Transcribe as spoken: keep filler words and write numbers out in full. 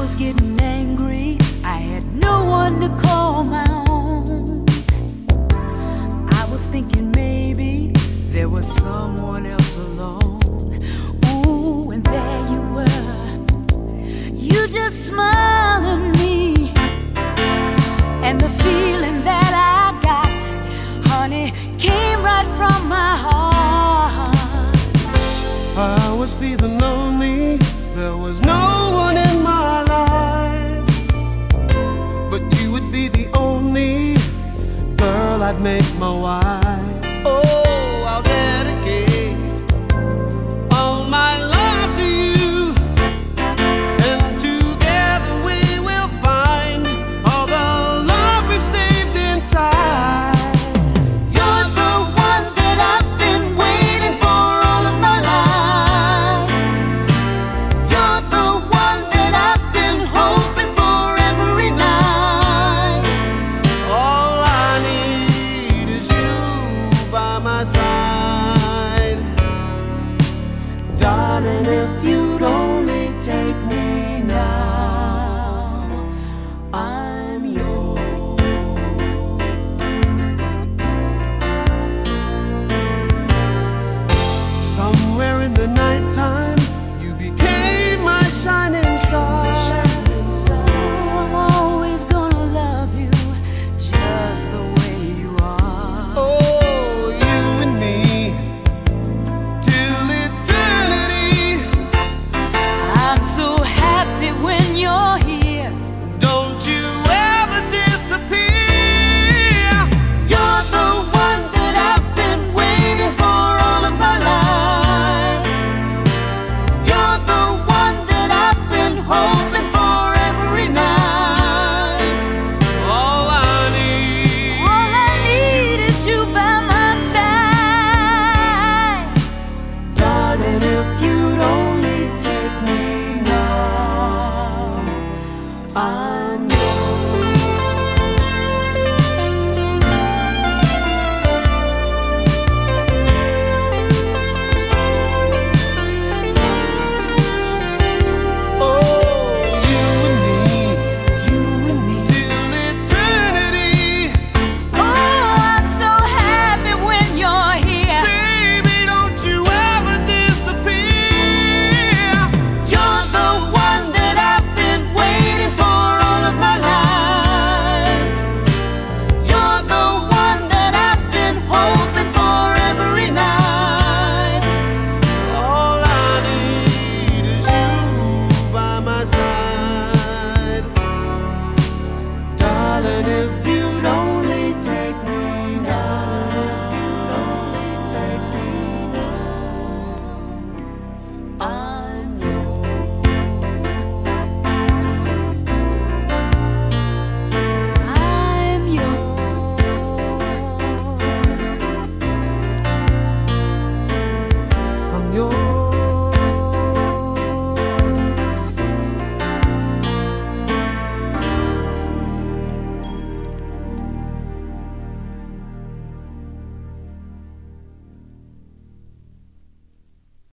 was getting angry, I had no one to call my own. I was thinking maybe there was someone else alone. Ooh, and there you were. You just smiled at me, and the feeling that I got, honey, came right from my heart. I was feeling lonely, there was no one in my life, but you would be the only girl I'd make my wife. Oh, I'll dedicate all my life to you, and together we will find all the love we've saved inside. You're the one that I've been waiting for all of my life. You're the one that I've been hoping for every night. All I need is you by my side. Darling, if you'd only take me now, I'm yours. Somewhere in the nighttime, you became my shining star. I'm always gonna love you just the way you are. Oh, you and me, till eternity. I'm so happy when you're here. Don't you ever disappear. You're the one that I've been waiting for all of my life. You're the one that I've been hoping for every night. All I need, All I need is you by my side. Darling, if you'd only take me now, I